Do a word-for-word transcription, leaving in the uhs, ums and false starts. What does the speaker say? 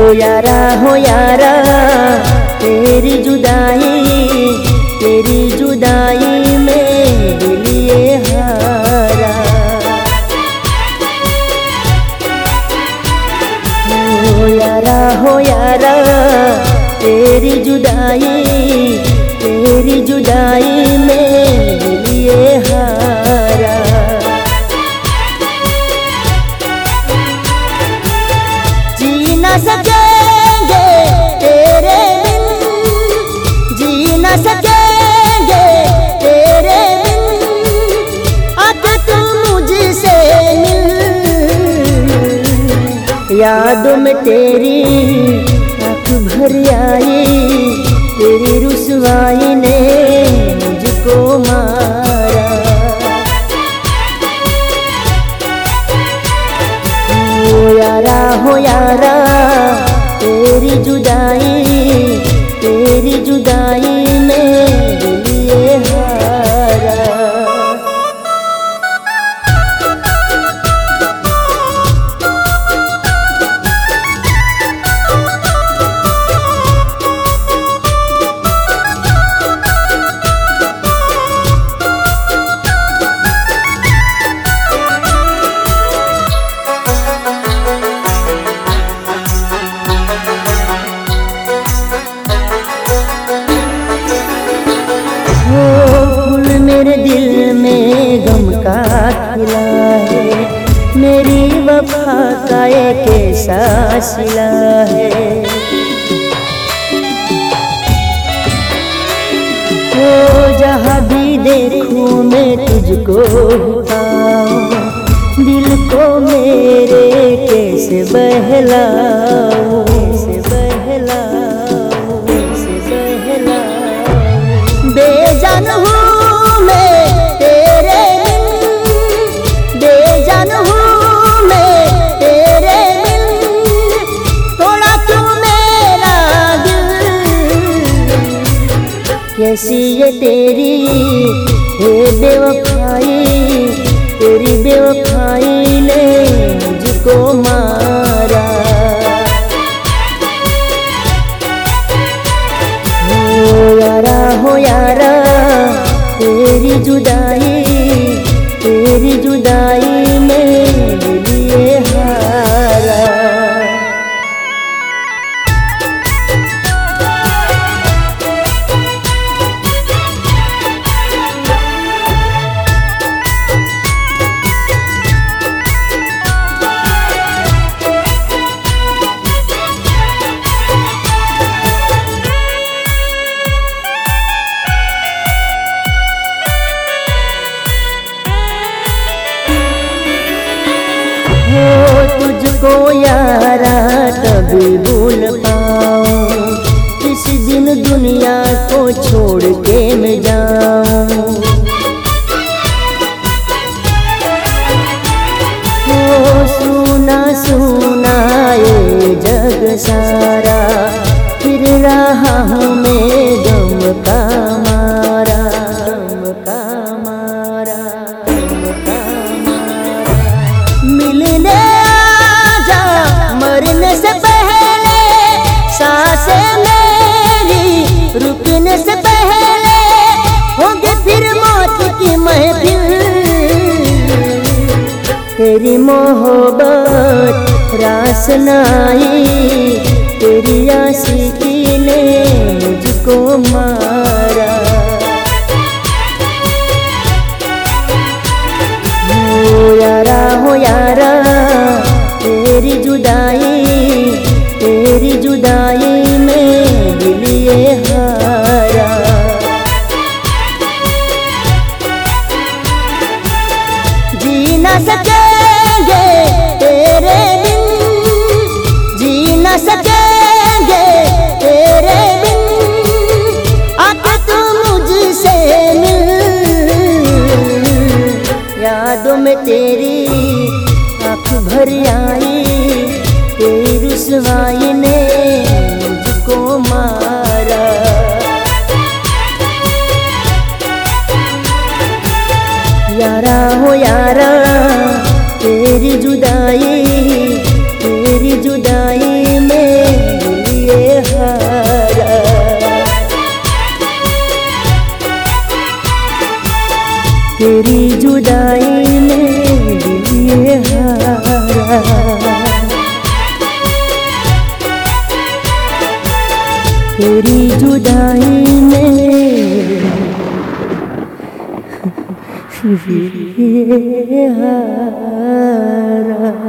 यारा हो यारा तेरी जुदाई तेरी जुदाई में दिल ये हारा। हो यारा हो यारा तेरी जुदाई तेरी जुदाई में दिल ये हारा। जी न सकेंगे तेरे बिन, जी न सकेंगे तेरे बिन, आके तू मुझसे मिल। यादों में तेरी आँख भर आई, तेरी रुसवाई ने मुझको मारा। हो यारा हो यारा तेरी जुदाई तेरी जुदाई में दिल ये हारा। मेरे दिल में गम का खिला है, मेरी वफा का एक ऐसा सिला है। ओ जहाँ भी देखूं मैं तुझको पाऊं, दिल को मेरे कैसे बहलाऊं, कैसे बहलाऊं, कैसे बहलाऊं। बेजान हूँ कैसी ये तेरी है बेवफाई, तेरी बेवफाई ने मुझको मारा। हो यारा हो यारा तेरी जुदाई तेरी जुदाई में दिल ये हारा। तुझको यारा कभी भूल पाऊं, किस दिन दुनिया को छोड़ के मैं जाऊं। ओ सुना सुना ये जग सारा, फिर रहा हूँ मैं गम का मारा, गम का मारा, गम का मारा। मिलने मरने से पहले सांसें मेरी रुकने से पहले होंगे फिर मौत की महफिल। तेरी मोहब्बत रास नाई, तेरी आशिकी ने मुझको मारा। हो यारा हो यारा तेरी जुदाई तेरी जुदाई में दिल ये हारा। जी न सकेंगे तेरे बिन, जी न सकेंगे तेरे बिन, आके तू मुझसे मिल। यादों में तेरी आँख भर आई, तेरी रुसवाई ने मुझको मारा। यारा हो यारा तेरी जुदाई तेरी जुदाई में तेरी जुदाई ने ये हारा।